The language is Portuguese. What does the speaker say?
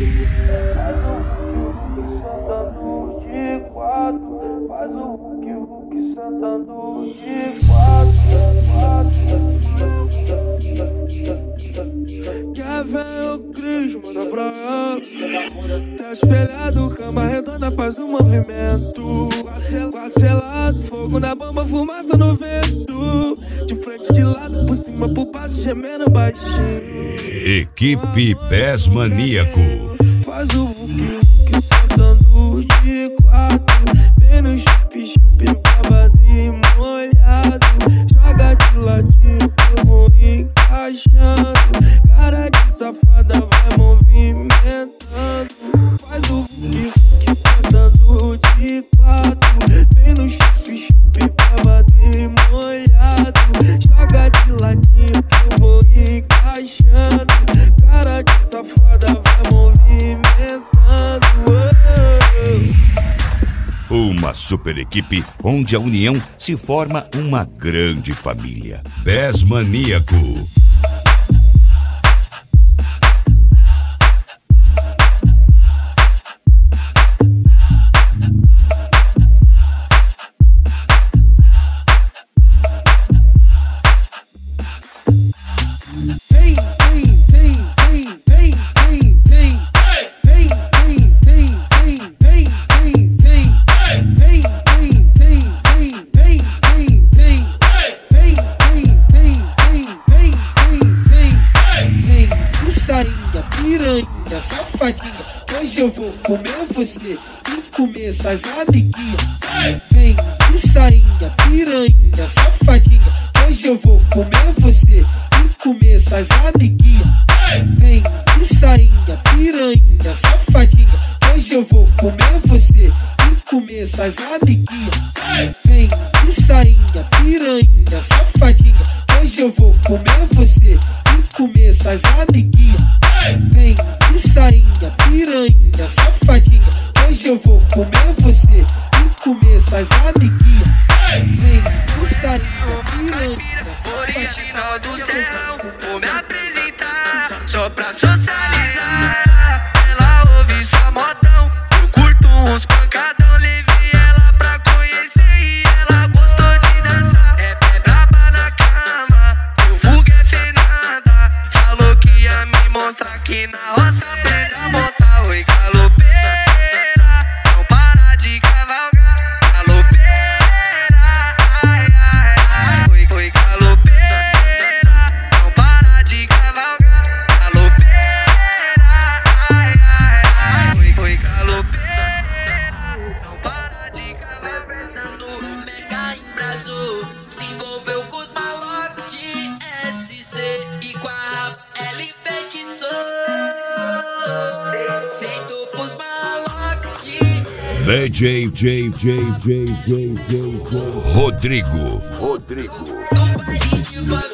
Faz o Hulk sentando de quatro. Faz o Hulk sentando de quatro. Quer ver o Cris, manda pra ela. Tá espelhado, cama redonda, faz um movimento. Quarto selado, fogo na bomba, fumaça no vento. De frente, de lado, por cima, por baixo, gemendo baixinho. Equipe Pés Maníaco. Faz o Hulk sentando de quatro. Bem no chup-chup, babado e molhado. Joga de ladinho que eu vou encaixando. Cara de safada vai movimentando. Faz o Hulk sentando de quatro. Bem no chup-chup, babado e molhado. Joga de ladinho que eu vou encaixando. Cara de safada vai movimentando. Uma super equipe onde a união se forma uma grande família. Pés Maníaco. Piranha, safadinha, hoje eu vou comer você e comer suas amiguinhas. Vem de sainha, piranha, safadinha, hoje eu vou comer você e comer suas amiguinhas. Vem de sainha, piranha, safadinha, hoje eu vou comer você e comer suas amiguinhas. Vem de sainha, piranha, safadinha, hoje eu vou comer você e comer suas amiguinhas. Vem de sainha, piranha, safadinha, hoje eu vou comer você e comer suas amiguinhas. Vem de sainha, piranha, original do serrão, vou me apresentar só pra socializar. Ela ouve só modão, eu curto uns pancadão. Levei ela pra conhecer e ela gostou de dançar. É braba na cama, meu vulgo é Fernanda. Falou que ia me mostrar que na roça aprende a montar. Oi, galopeira, não para de cavalgar. Galopeira, ai, ai, ai. Oi, galopeira, não para de cavalgar. Galopeira, ai, ai, ai. Oi, galopeira, não para de cavalgar. O Mega embrasou, se envolveu com os malocos de SC e com a rap ela enfeitiçou. Sentou pros malocos de Rodrigo. no baile de favela.